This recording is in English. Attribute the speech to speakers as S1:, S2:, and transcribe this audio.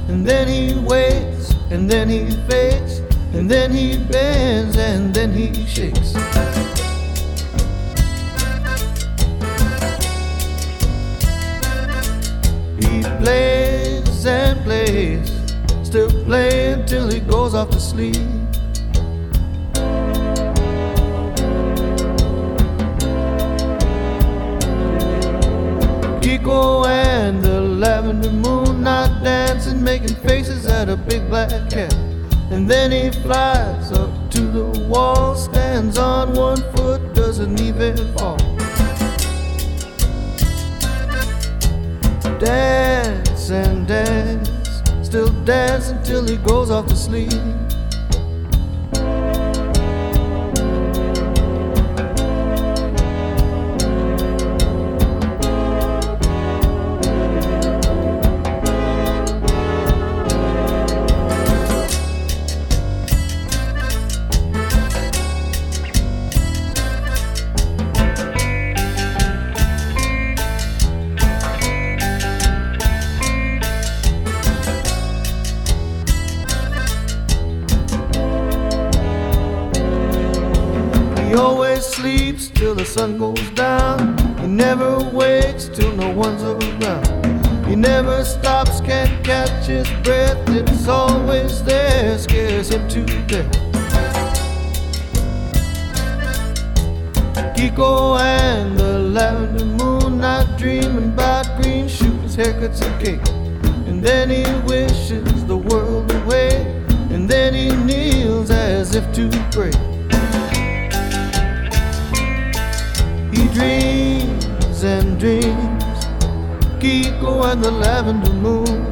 S1: and then he waits, and then he fades, and then he bends, and then he shakes. He plays and plays, still playing till he goes off to sleep. Kiko and the lavender moon not dancing, making faces at a big black cat. And then he flies up to the wall, stands on one foot, doesn't even fall. Dance and dance, still dance until he goes off to sleep. He always sleeps till the sun goes down. He never wakes till no one's around. He never stops, can't catch his breath. It's always there, scares him to death. Kiko and the lavender moon, not dreaming about green shoes, haircuts and cake. And then he wishes the world away, and then he kneels as if to pray. He dreams and dreams, Kiko and the lavender moon.